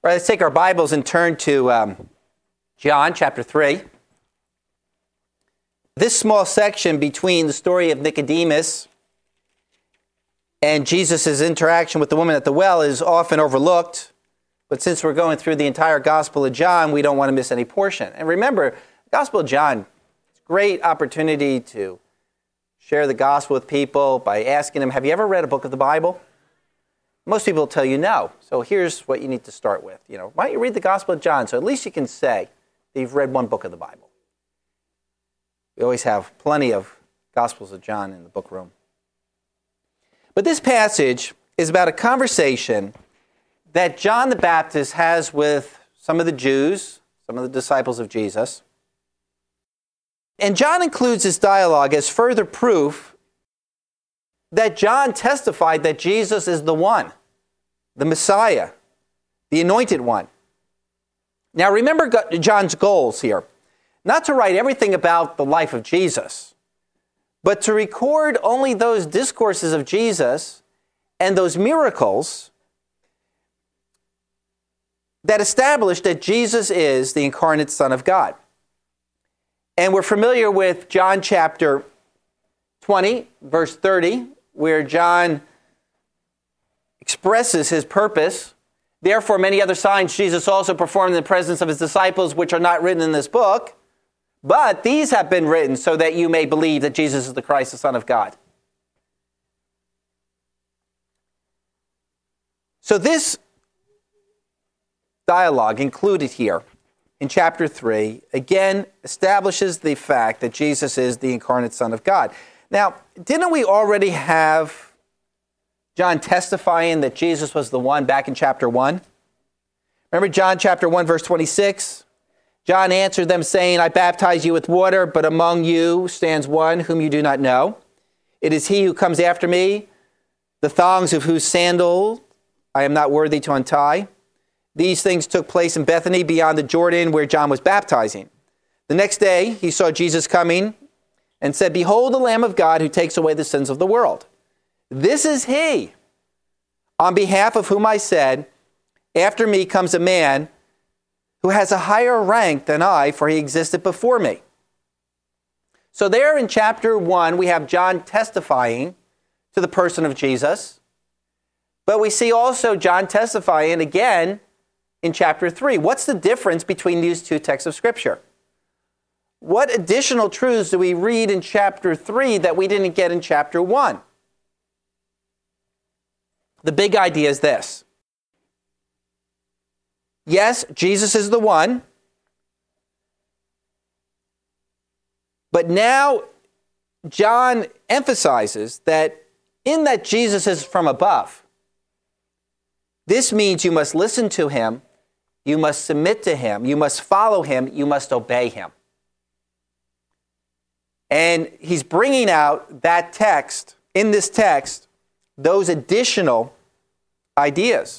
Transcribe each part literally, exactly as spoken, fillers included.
All right, let's take our Bibles and turn to um, John chapter three. This small section between the story of Nicodemus and Jesus' interaction with the woman at the well is often overlooked. But since we're going through the entire Gospel of John, we don't want to miss any portion. And remember, the Gospel of John is a great opportunity to share the gospel with people by asking them, have you ever read a book of the Bible? Most people will tell you no. So here's what you need to start with. You know, why don't you read the Gospel of John so at least you can say that you've read one book of the Bible. We always have plenty of Gospels of John in the book room. But this passage is about a conversation that John the Baptist has with some of the Jews, some of the disciples of Jesus. And John includes this dialogue as further proof that John testified that Jesus is the one, the Messiah, the anointed one. Now remember John's goals here. Not to write everything about the life of Jesus, but to record only those discourses of Jesus and those miracles that establish that Jesus is the incarnate Son of God. And we're familiar with John chapter twenty, verse thirty, where John expresses his purpose. Therefore, many other signs Jesus also performed in the presence of his disciples, which are not written in this book. But these have been written so that you may believe that Jesus is the Christ, the Son of God. So this dialogue included here in chapter three, again, establishes the fact that Jesus is the incarnate Son of God. Now, didn't we already have John testifying that Jesus was the one back in chapter one? Remember John chapter one, verse twenty-six? John answered them, saying, I baptize you with water, but among you stands one whom you do not know. It is he who comes after me, the thongs of whose sandal I am not worthy to untie. These things took place in Bethany beyond the Jordan where John was baptizing. The next day he saw Jesus coming and said, Behold the Lamb of God who takes away the sins of the world. This is he, on behalf of whom I said, After me comes a man who has a higher rank than I, for he existed before me. So there in chapter one, we have John testifying to the person of Jesus. But we see also John testifying again in chapter three. What's the difference between these two texts of Scripture? What additional truths do we read in chapter three that we didn't get in chapter one? The big idea is this. Yes, Jesus is the one. But now John emphasizes that in that Jesus is from above. This means you must listen to him, you must submit to him, you must follow him, you must obey him. And he's bringing out that text, in this text, those additional ideas.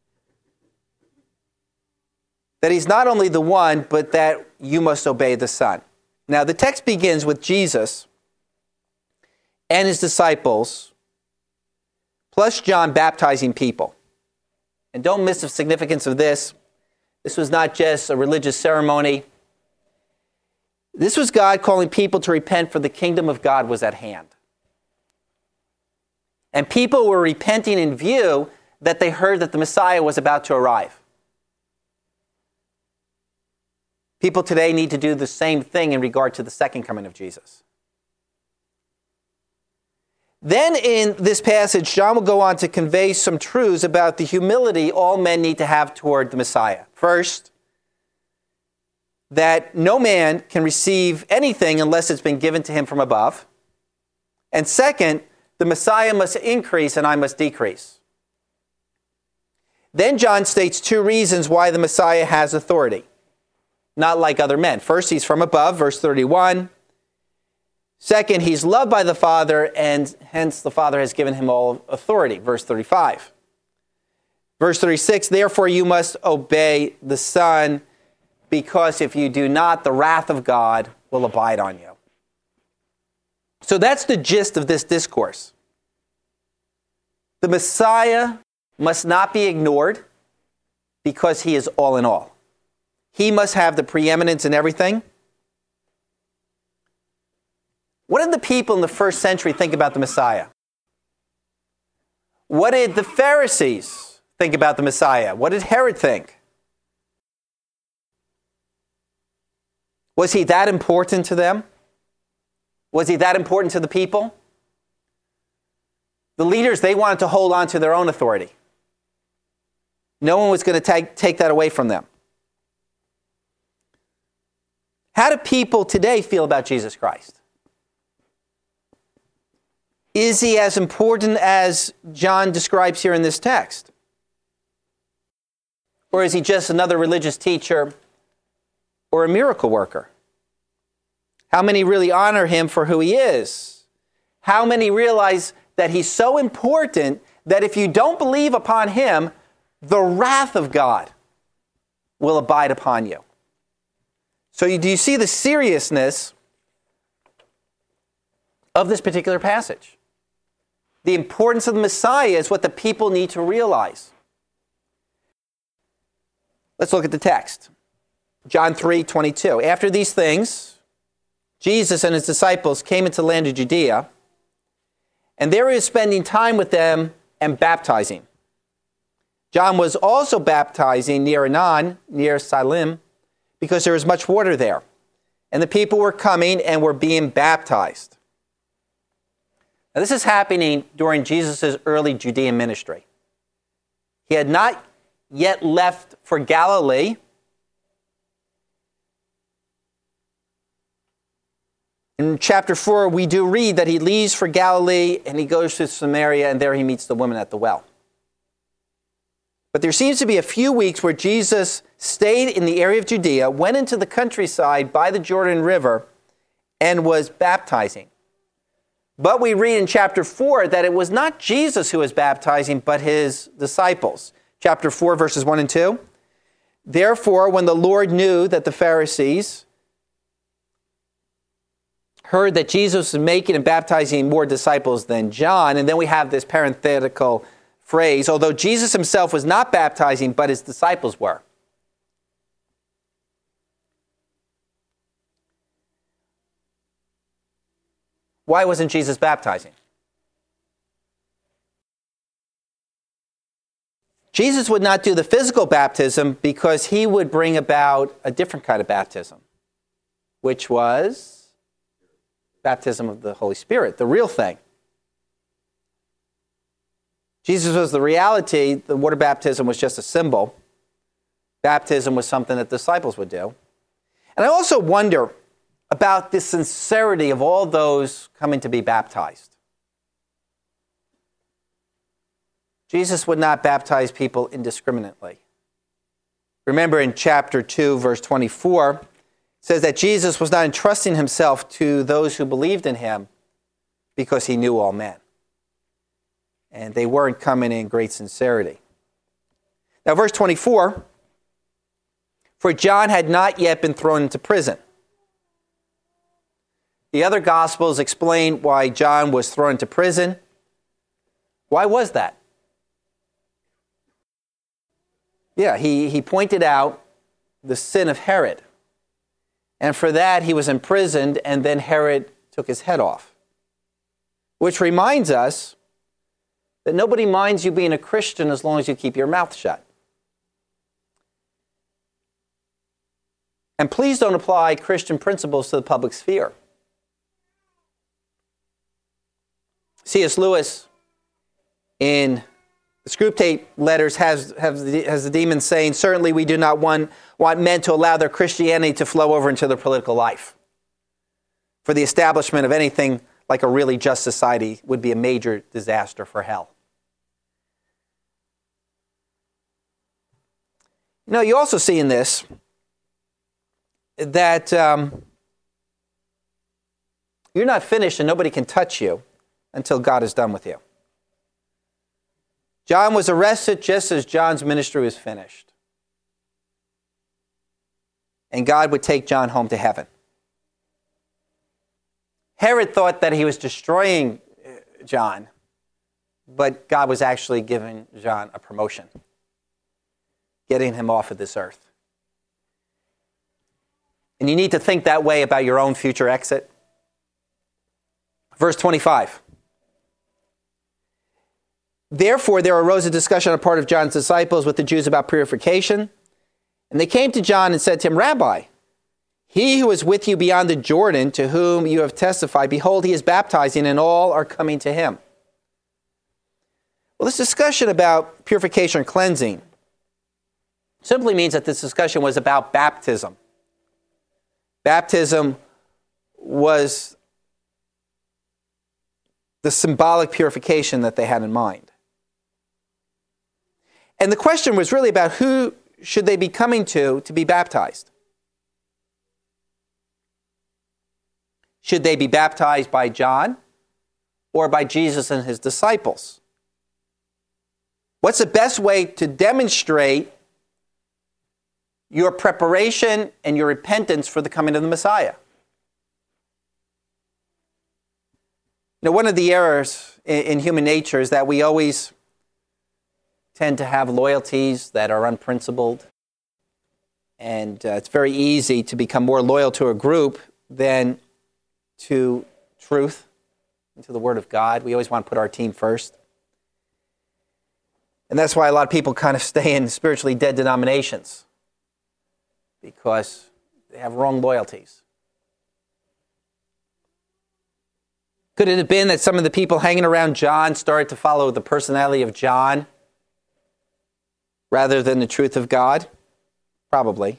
That he's not only the one, but that you must obey the Son. Now, the text begins with Jesus and his disciples, plus John baptizing people. And don't miss the significance of this. This was not just a religious ceremony. This was God calling people to repent, for the kingdom of God was at hand. And people were repenting in view that they heard that the Messiah was about to arrive. People today need to do the same thing in regard to the second coming of Jesus. Then in this passage, John will go on to convey some truths about the humility all men need to have toward the Messiah. First, that no man can receive anything unless it's been given to him from above. And second, the Messiah must increase and I must decrease. Then John states two reasons why the Messiah has authority, not like other men. First, he's from above, verse thirty-one. Second, he's loved by the Father, and hence the Father has given him all authority, verse thirty-five. Verse thirty-six, therefore you must obey the Son, because if you do not, the wrath of God will abide on you. So that's the gist of this discourse. The Messiah must not be ignored. because he is all in all. He must have the preeminence in everything. What did the people in the first century think about the Messiah? What did the Pharisees think about the Messiah? What did Herod think? Was he that important to them? Was he that important to the people? The leaders, they wanted to hold on to their own authority. No one was going to take, take that away from them. How do people today feel about Jesus Christ? Is he as important as John describes here in this text? Or is he just another religious teacher or a miracle worker? How many really honor him for who he is? How many realize that he's so important that if you don't believe upon him, the wrath of God will abide upon you? So you, do you see the seriousness of this particular passage? The importance of the Messiah is what the people need to realize. Let's look at the text. John three twenty-two. After these things, Jesus and his disciples came into the land of Judea, and there he was spending time with them and baptizing. John was also baptizing near Aenon, near Salim, because there was much water there. And the people were coming and were being baptized. Now, this is happening during Jesus' early Judean ministry. He had not yet left for Galilee. In chapter four, we do read that he leaves for Galilee and he goes to Samaria, and there he meets the woman at the well. But there seems to be a few weeks where Jesus stayed in the area of Judea, went into the countryside by the Jordan River, and was baptizing. But we read in chapter four that it was not Jesus who was baptizing, but his disciples. Chapter four, verses one and two. Therefore, when the Lord knew that the Pharisees heard that Jesus was making and baptizing more disciples than John, and then we have this parenthetical phrase, although Jesus himself was not baptizing, but his disciples were. Why wasn't Jesus baptizing? Jesus would not do the physical baptism because he would bring about a different kind of baptism, which was baptism of the Holy Spirit, the real thing. Jesus was the reality. The water baptism was just a symbol. Baptism was something that disciples would do. And I also wonder about the sincerity of all those coming to be baptized. Jesus would not baptize people indiscriminately. Remember in chapter two, verse twenty-four, it says that Jesus was not entrusting himself to those who believed in him because he knew all men. And they weren't coming in great sincerity. Now, verse twenty-four, for John had not yet been thrown into prison. The other Gospels explain why John was thrown into prison. Why was that? Yeah, he, he pointed out the sin of Herod. And for that, he was imprisoned, and then Herod took his head off. Which reminds us that nobody minds you being a Christian as long as you keep your mouth shut. And please don't apply Christian principles to the public sphere. C S Lewis, in the Screwtape Letters, has, has, the, has the demon saying, certainly we do not want, want men to allow their Christianity to flow over into their political life. For the establishment of anything like a really just society would be a major disaster for hell. You know, you also see in this that um, you're not finished and nobody can touch you until God is done with you. John was arrested just as John's ministry was finished. And God would take John home to heaven. Herod thought that he was destroying John, but God was actually giving John a promotion. getting him off of this earth. And you need to think that way about your own future exit. Verse twenty-five. Therefore, there arose a discussion on the part of John's disciples with the Jews about purification. And they came to John and said to him, Rabbi, he who is with you beyond the Jordan, to whom you have testified, behold, he is baptizing, and all are coming to him. Well, this discussion about purification and cleansing simply means that this discussion was about baptism. Baptism was the symbolic purification that they had in mind. And the question was really about who should they be coming to to be baptized? Should they be baptized by John or by Jesus and his disciples? What's the best way to demonstrate your preparation and your repentance for the coming of the Messiah? You know, one of the errors in, in human nature is that we always tend to have loyalties that are unprincipled. And uh, it's very easy to become more loyal to a group than to truth and to the Word of God. We always want to put our team first. And that's why a lot of people kind of stay in spiritually dead denominations, because they have wrong loyalties. Could it have been that some of the people hanging around John started to follow the personality of John rather than the truth of God? Probably.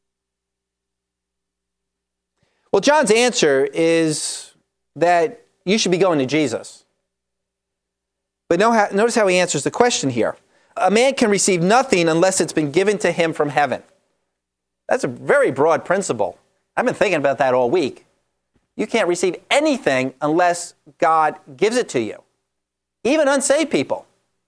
Well, John's answer is that you should be going to Jesus. But notice how he answers the question here. A man can receive nothing unless it's been given to him from heaven. That's a very broad principle. I've been thinking about that all week. You can't receive anything unless God gives it to you. Even unsaved people.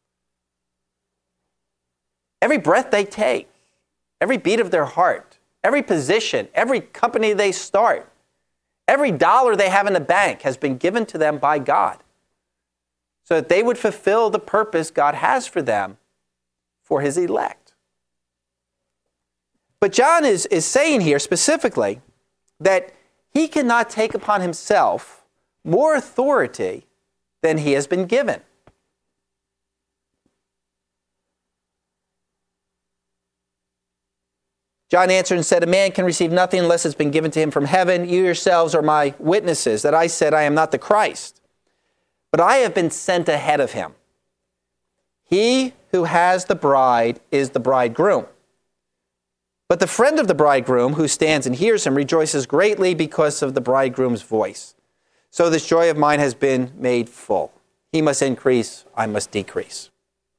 Every breath they take, every beat of their heart, every position, every company they start, every dollar they have in the bank has been given to them by God so that they would fulfill the purpose God has for them for his elect. But John is, is saying here specifically that he cannot take upon himself more authority than he has been given. John answered and said, a man can receive nothing unless it's been given to him from heaven. You yourselves are my witnesses that I said I am not the Christ, but I have been sent ahead of him. He who has the bride is the bridegroom. But the friend of the bridegroom who stands and hears him rejoices greatly because of the bridegroom's voice. So this joy of mine has been made full. He must increase, I must decrease.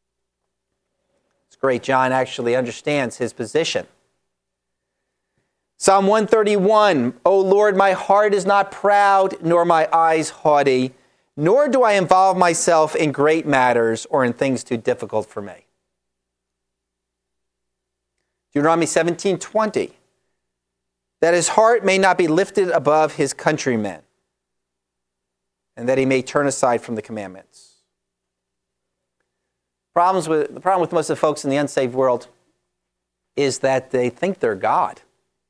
It's great. John actually understands his position. Psalm one thirty-one, O Lord, my heart is not proud, nor my eyes haughty, nor do I involve myself in great matters or in things too difficult for me. Deuteronomy seventeen twenty, that his heart may not be lifted above his countrymen, and that he may turn aside from the commandments. Problems with, the problem with most of the folks in the unsaved world is that they think they're God.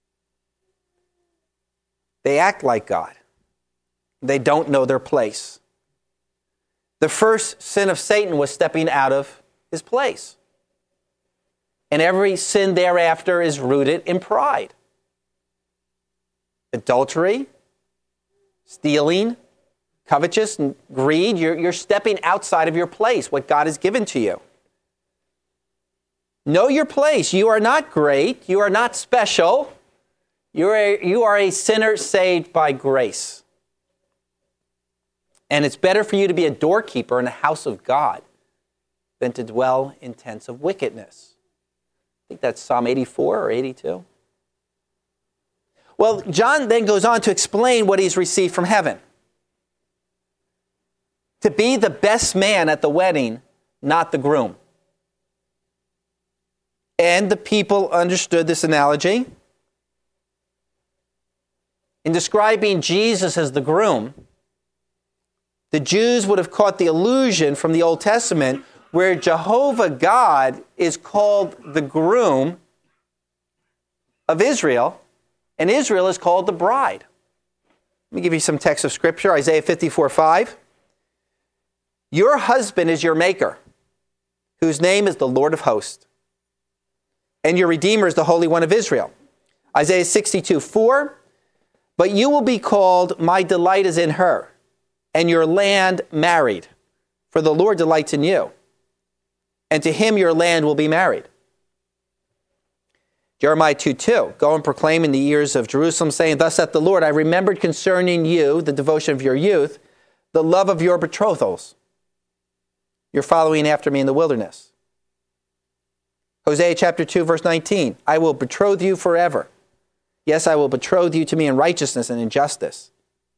They act like God. They don't know their place. The first sin of Satan was stepping out of his place. And every sin thereafter is rooted in pride. Adultery, stealing, covetous, and greed. You're, you're stepping outside of your place, what God has given to you. Know your place. You are not great. You are not special. You are a, you are a sinner saved by grace. And it's better for you to be a doorkeeper in the house of God than to dwell in tents of wickedness. I think that's Psalm eighty-four or eighty-two. Well, John then goes on to explain what he's received from heaven. To be the best man at the wedding, not the groom. And the people understood this analogy. In describing Jesus as the groom, the Jews would have caught the allusion from the Old Testament where Jehovah God is called the groom of Israel, and Israel is called the bride. Let me give you some text of Scripture, Isaiah fifty-four five. Your husband is your maker, whose name is the Lord of hosts, and your Redeemer is the Holy One of Israel. Isaiah sixty-two four. But you will be called, my delight is in her, and your land married, for the Lord delights in you, and to him your land will be married. Jeremiah two two, go and proclaim in the ears of Jerusalem, saying, thus saith the Lord, I remembered concerning you the devotion of your youth, the love of your betrothals. You're following after me in the wilderness. Hosea chapter two, verse nineteen, I will betroth you forever. Yes, I will betroth you to me in righteousness and in justice.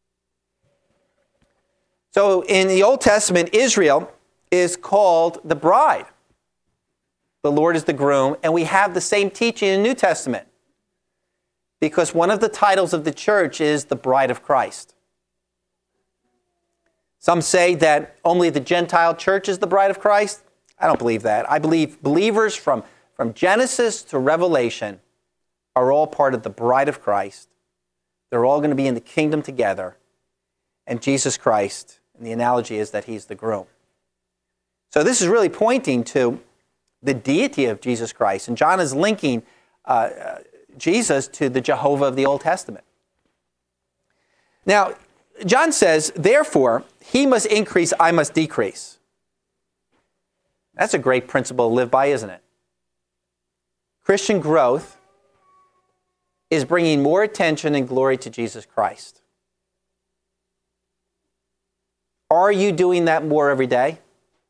So in the Old Testament, Israel is called the bride. The Lord is the groom, and we have the same teaching in the New Testament, because one of the titles of the church is the bride of Christ. Some say that only the Gentile church is the bride of Christ. I don't believe that. I believe believers from, from Genesis to Revelation are all part of the bride of Christ. They're all going to be in the kingdom together. And Jesus Christ, and the analogy is that he's the groom. So this is really pointing to the deity of Jesus Christ. And John is linking uh, Jesus to the Jehovah of the Old Testament. Now, John says, therefore, he must increase, I must decrease. That's a great principle to live by, isn't it? Christian growth is bringing more attention and glory to Jesus Christ. Are you doing that more every day?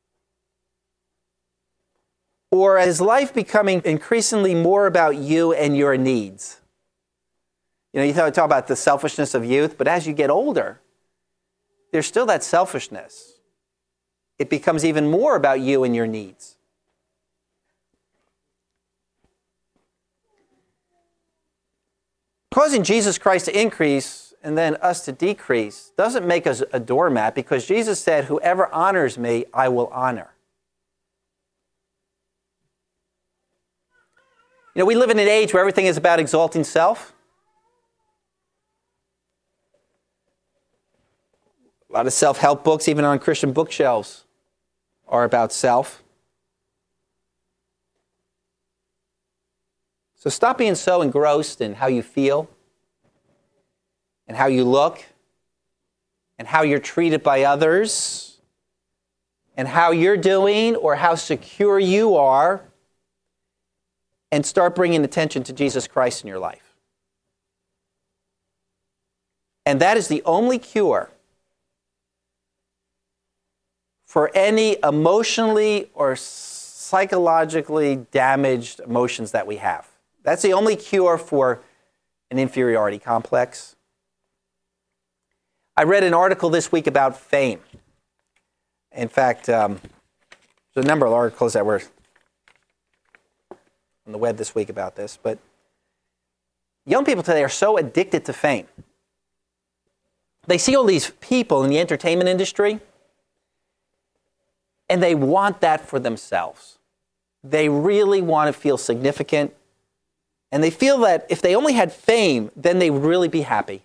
Or is life becoming increasingly more about you and your needs? You know, you talk about the selfishness of youth, but as you get older, there's still that selfishness. It becomes even more about you and your needs. Causing Jesus Christ to increase and then us to decrease doesn't make us a doormat, because Jesus said, whoever honors me, I will honor. You know, we live in an age where everything is about exalting self. A lot of self-help books, even on Christian bookshelves, are about self. So stop being so engrossed in how you feel and how you look and how you're treated by others and how you're doing or how secure you are, and start bringing attention to Jesus Christ in your life. And that is the only cure for any emotionally or psychologically damaged emotions that we have. That's the only cure for an inferiority complex. I read an article this week about fame. In fact, um, there's a number of articles that were on the web this week about this, but young people today are so addicted to fame. They see all these people in the entertainment industry, and they want that for themselves. They really want to feel significant, and they feel that if they only had fame, then they would really be happy.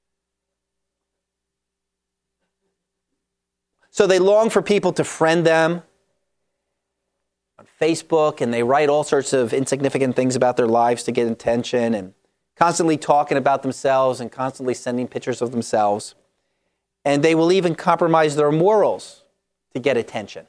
So they long for people to friend them on Facebook, and they write all sorts of insignificant things about their lives to get attention, and constantly talking about themselves and constantly sending pictures of themselves. And they will even compromise their morals to get attention.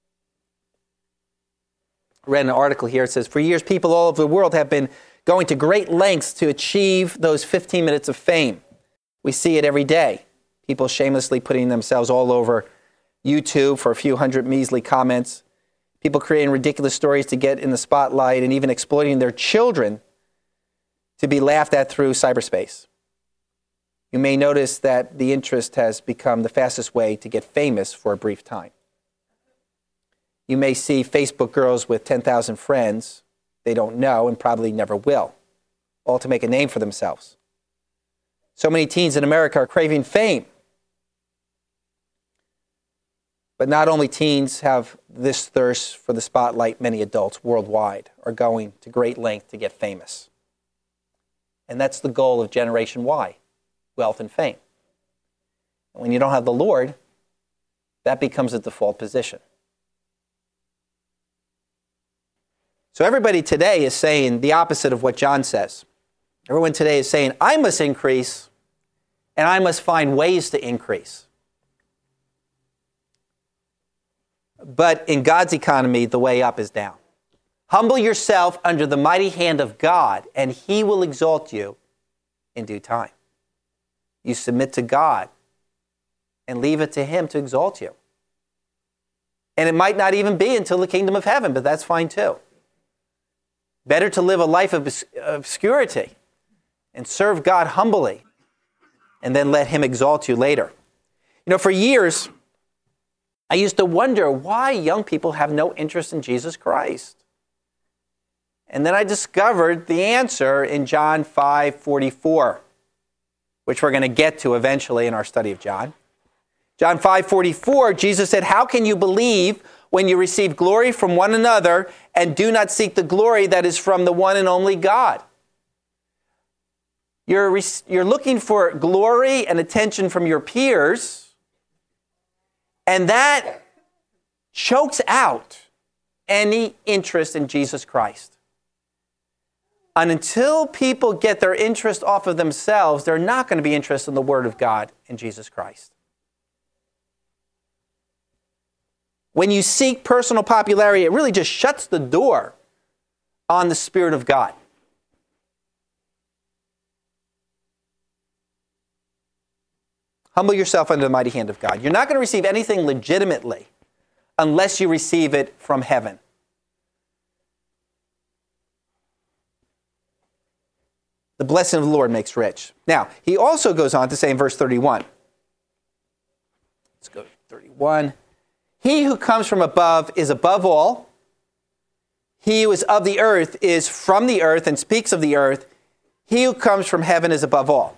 I read an article here. It says, for years, people all over the world have been going to great lengths to achieve those fifteen minutes of fame. We see it every day. People shamelessly putting themselves all over YouTube for a few hundred measly comments. People creating ridiculous stories to get in the spotlight, and even exploiting their children to be laughed at through cyberspace. You may notice that the interest has become the fastest way to get famous for a brief time. You may see Facebook girls with ten thousand friends they don't know and probably never will, all to make a name for themselves. So many teens in America are craving fame. But not only teens have this thirst for the spotlight, many adults worldwide are going to great length to get famous. And that's the goal of Generation Y, wealth and fame. And when you don't have the Lord, that becomes a default position. So everybody today is saying the opposite of what John says. Everyone today is saying, I must increase, and I must find ways to increase. But in God's economy, the way up is down. Humble yourself under the mighty hand of God, and He will exalt you in due time. You submit to God and leave it to Him to exalt you. And it might not even be until the kingdom of heaven, but that's fine too. Better to live a life of obscurity and serve God humbly and then let Him exalt you later. You know, for years, I used to wonder why young people have no interest in Jesus Christ. And then I discovered the answer in John five forty-four, which we're going to get to eventually in our study of John. John five forty-four, Jesus said, how can you believe when you receive glory from one another and do not seek the glory that is from the one and only God? You're, you're looking for glory and attention from your peers, and that chokes out any interest in Jesus Christ. And until people get their interest off of themselves, they're not going to be interested in the Word of God and Jesus Christ. When you seek personal popularity, it really just shuts the door on the Spirit of God. Humble yourself under the mighty hand of God. You're not going to receive anything legitimately unless you receive it from heaven. The blessing of the Lord makes rich. Now, he also goes on to say in verse thirty-one. Let's go to thirty-one. He who comes from above is above all. He who is of the earth is from the earth and speaks of the earth. He who comes from heaven is above all.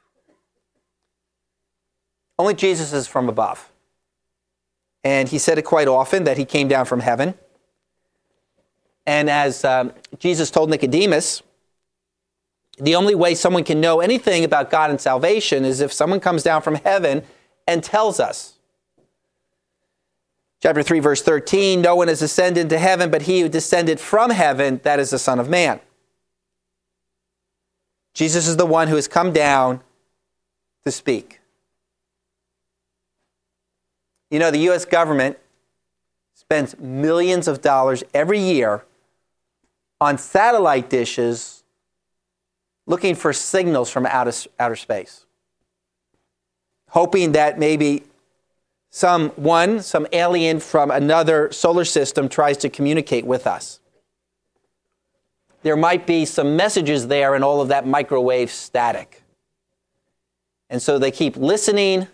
Only Jesus is from above. And he said it quite often that he came down from heaven. And as um, Jesus told Nicodemus, the only way someone can know anything about God and salvation is if someone comes down from heaven and tells us. Chapter three, verse thirteen, no one has ascended to heaven, but he who descended from heaven, that is the Son of Man. Jesus is the one who has come down to speak. You know, the U S government spends millions of dollars every year on satellite dishes looking for signals from outer, outer space, hoping that maybe someone, some alien from another solar system tries to communicate with us. There might be some messages there in all of that microwave static. And so they keep listening,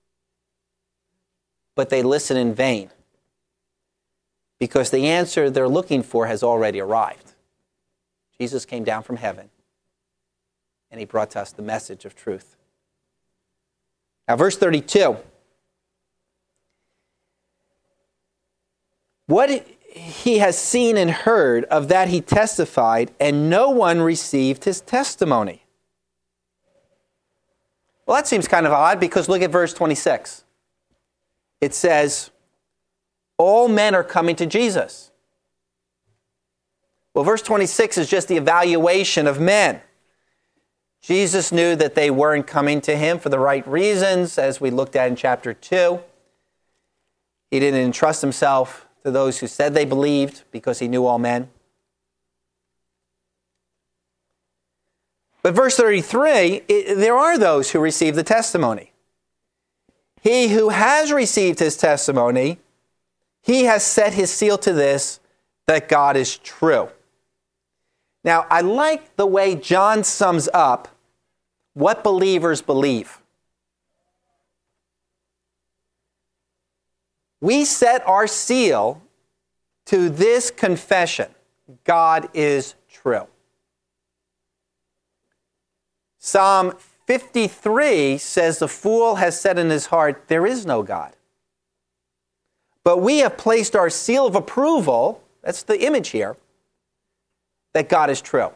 but they listen in vain because the answer they're looking for has already arrived. Jesus came down from heaven, and he brought to us the message of truth. Now, verse thirty-two. What he has seen and heard, of that he testified, and no one received his testimony. Well, that seems kind of odd because look at verse twenty-six. It says, all men are coming to Jesus. Well, verse twenty-six is just the evaluation of men. Jesus knew that they weren't coming to him for the right reasons, as we looked at in chapter two. He didn't entrust himself to those who said they believed because he knew all men. But verse thirty-three, it, there are those who receive the testimony. He who has received his testimony, he has set his seal to this, that God is true. Now, I like the way John sums up what believers believe. We set our seal to this confession: God is true. Psalm fifty-three says the fool has said in his heart, there is no God. But we have placed our seal of approval, that's the image here, that God is true.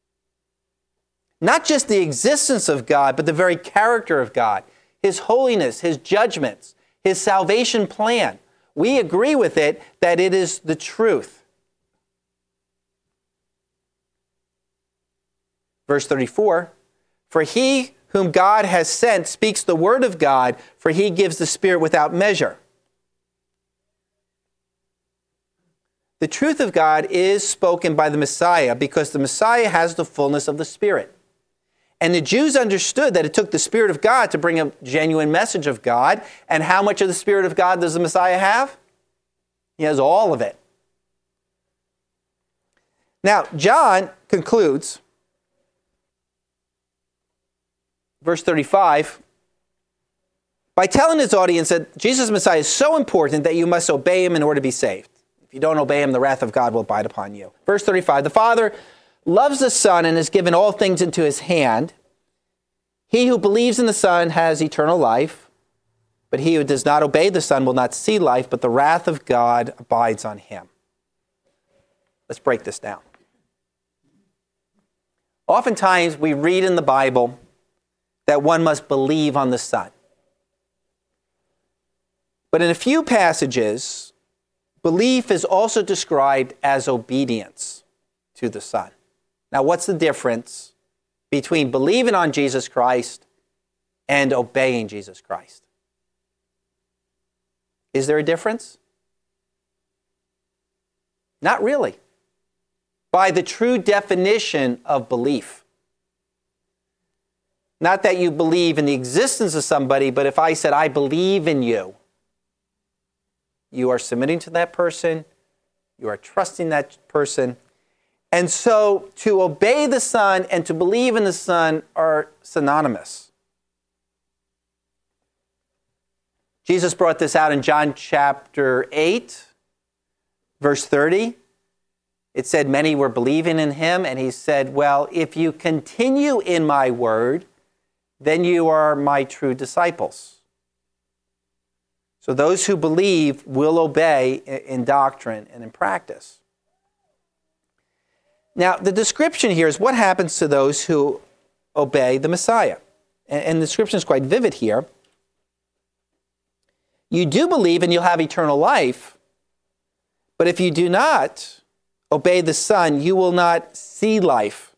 Not just the existence of God, but the very character of God, his holiness, his judgments, his salvation plan. We agree with it that it is the truth. Verse thirty-four, for he whom God has sent speaks the word of God, for he gives the Spirit without measure. The truth of God is spoken by the Messiah because the Messiah has the fullness of the Spirit. And the Jews understood that it took the Spirit of God to bring a genuine message of God. And how much of the Spirit of God does the Messiah have? He has all of it. Now, John concludes, verse thirty-five, by telling his audience that Jesus Messiah is so important that you must obey him in order to be saved. If you don't obey him, the wrath of God will abide upon you. Verse thirty-five, the Father loves the Son and has given all things into his hand. He who believes in the Son has eternal life, but he who does not obey the Son will not see life, but the wrath of God abides on him. Let's break this down. Oftentimes we read in the Bible that one must believe on the Son. But in a few passages, belief is also described as obedience to the Son. Now, what's the difference between believing on Jesus Christ and obeying Jesus Christ? Is there a difference? Not really. By the true definition of belief. Not that you believe in the existence of somebody, but if I said, I believe in you, you are submitting to that person, you are trusting that person. And so to obey the Son and to believe in the Son are synonymous. Jesus brought this out in John chapter eight, verse thirty. It said many were believing in him, and he said, well, if you continue in my word, then you are my true disciples. So those who believe will obey in doctrine and in practice. Now, the description here is what happens to those who obey the Messiah. And the description is quite vivid here. You do believe and you'll have eternal life, but if you do not obey the Son, you will not see life.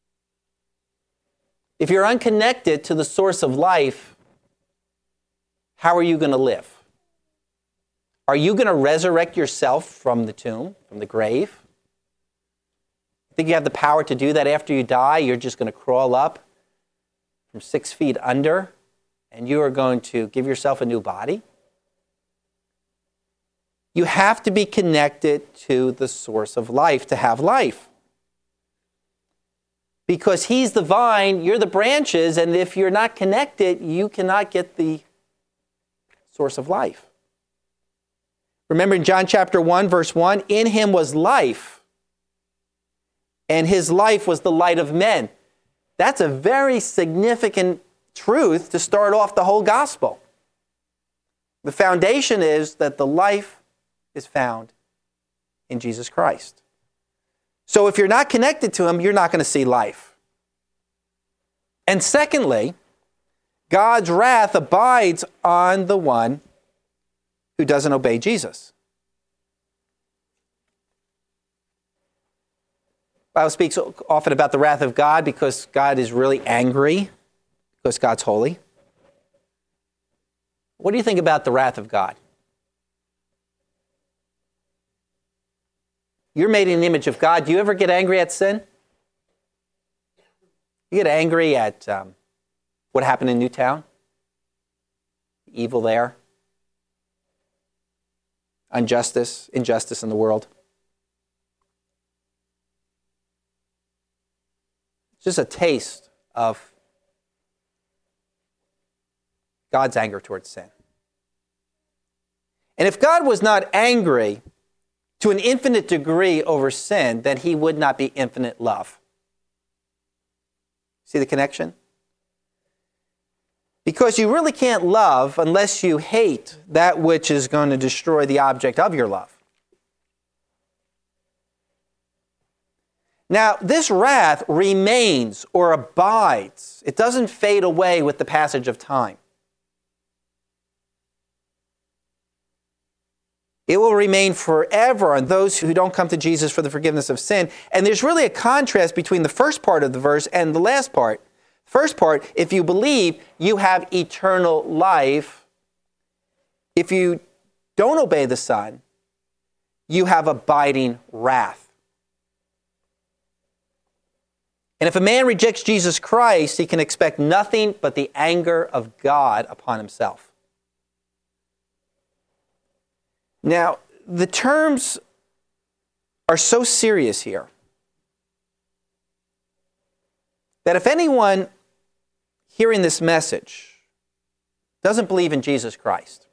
If you're unconnected to the source of life, how are you going to live? Are you going to resurrect yourself from the tomb, from the grave? You think you have the power to do that after you die? You're just going to crawl up from six feet under, and you are going to give yourself a new body? You have to be connected to the source of life to have life. Because he's the vine, you're the branches, and if you're not connected, you cannot get the source of life. Remember in John chapter one, verse one, in him was life, and his life was the light of men. That's a very significant truth to start off the whole gospel. The foundation is that the life is found in Jesus Christ. So if you're not connected to him, you're not going to see life. And secondly, God's wrath abides on the one who doesn't obey Jesus. The Bible speaks often about the wrath of God because God is really angry, because God's holy. What do you think about the wrath of God? You're made in the image of God. Do you ever get angry at sin? You get angry at um, what happened in Newtown? Evil there. Injustice, injustice in the world. It's just a taste of God's anger towards sin. And if God was not angry to an infinite degree over sin, then he would not be infinite love. See the connection? Because you really can't love unless you hate that which is going to destroy the object of your love. Now, this wrath remains or abides. It doesn't fade away with the passage of time. It will remain forever on those who don't come to Jesus for the forgiveness of sin. And there's really a contrast between the first part of the verse and the last part. First part, if you believe, you have eternal life. If you don't obey the Son, you have abiding wrath. And if a man rejects Jesus Christ, he can expect nothing but the anger of God upon himself. Now, the terms are so serious here that if anyone hearing this message doesn't believe in Jesus Christ,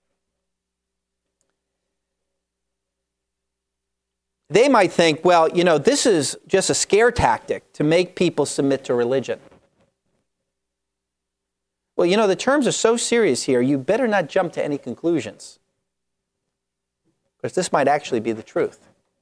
they might think, well, you know, this is just a scare tactic to make people submit to religion. Well, you know, the terms are so serious here, you better not jump to any conclusions, because this might actually be the truth.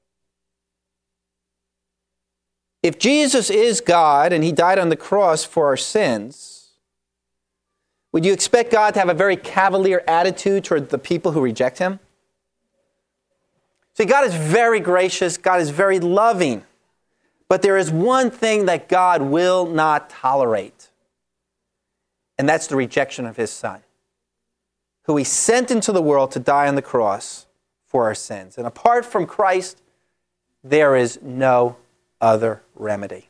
If Jesus is God and he died on the cross for our sins, would you expect God to have a very cavalier attitude toward the people who reject him? See, God is very gracious. God is very loving. But there is one thing that God will not tolerate, and that's the rejection of his Son, who he sent into the world to die on the cross for our sins. And apart from Christ, there is no other remedy.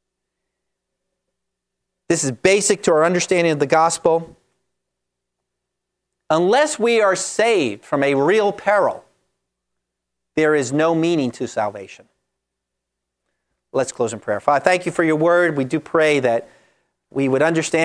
This is basic to our understanding of the gospel. Unless we are saved from a real peril, there is no meaning to salvation. Let's close in prayer. Father, thank you for your word. We do pray that we would understand